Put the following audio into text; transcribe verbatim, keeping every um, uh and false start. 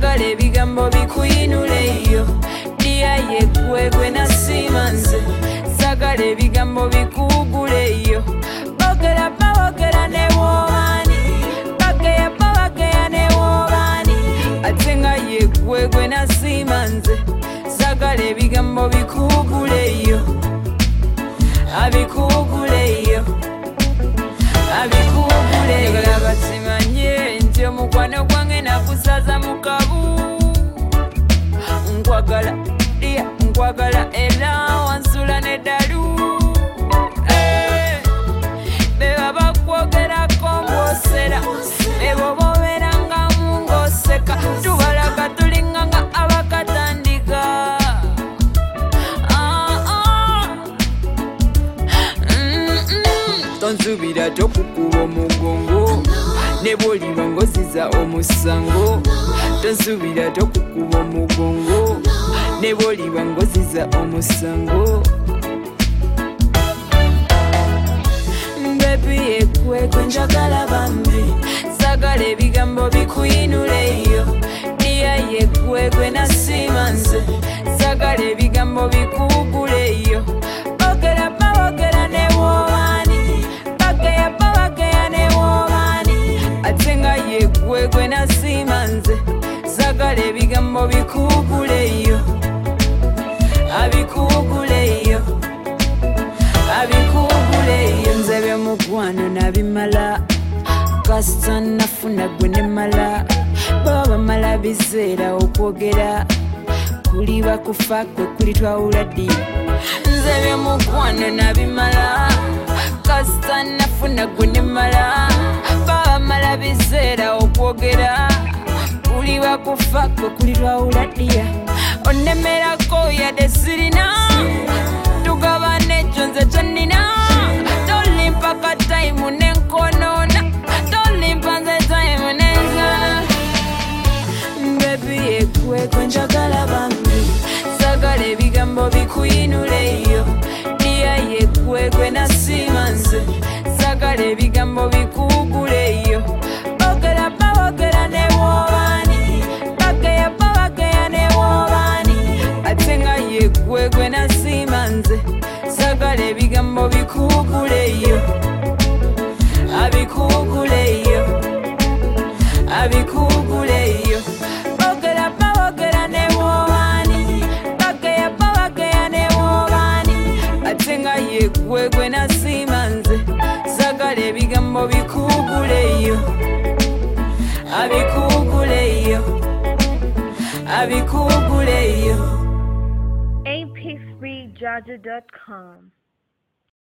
sagala ebigambo bikuyinule yo dia yegwe gwe nasimanze sagala ebigambo bikugule yo bogera bogera ne wobani bageya bageya ne wobani atenga yegwe gwe nasimanze sagala ebigambo bikugule yo abikugule yo abikugule yo basimanye nti omukwano gwange nakusaza mukabu nkwagala dia nkwagala era wansula neddalu beba bakwogerako ng'osera ebo boberanga ng'oseka tubalaga tulinganga abakatandika tonzubira tokukuba omugongo ne bw'oliba ng'oziza omusango tonzubira tokukuba omugongo ne bw'oliba ng'oziza omusango bebi ekwekwe njagala bambi sagala ebigambo bikuyinule yo dia yekwekwe nasimanze sagala ebigambo bikugule yo bogera bogera ne wobani bageya bageya ne wobani atenga yekwekwe nasimanze sagala ebigambo bikugule yo abikugule yo abikugule yo nze by'omukwano nabimala kasita nafuna gwe ne mala baba bamala biseera okwogera kuli bakufa kwe kuli twawula ddi nze by'omukwano nabimala kasita nafuna gwe ne mala baba bamala biseera okwogera kuli bakufa kwe kuli twawula ddi onemerako yadde sirina tugabane ekyo nze kyenina tolimpa ka tayimu nenkonoona tolimpa nze tayimu nenzana bebi ekwekwe njagala bambi sagala ebigambo bikuyinule yo dia yekwekwe nasimanze sagala ebigambo bikugule yo bogera bogera ne wobani bageya bageya ne wobani atenga yekwekwe nasimanze sagala ebigambo bikugule yo abikugule yo abikugule yo bogera bogera ne wobani bageya bageya ne wobani atenga yekwekwe nasimanze sagala ebigambo bikugule yo abikugule yo abikugule yo A P three Jaja dot com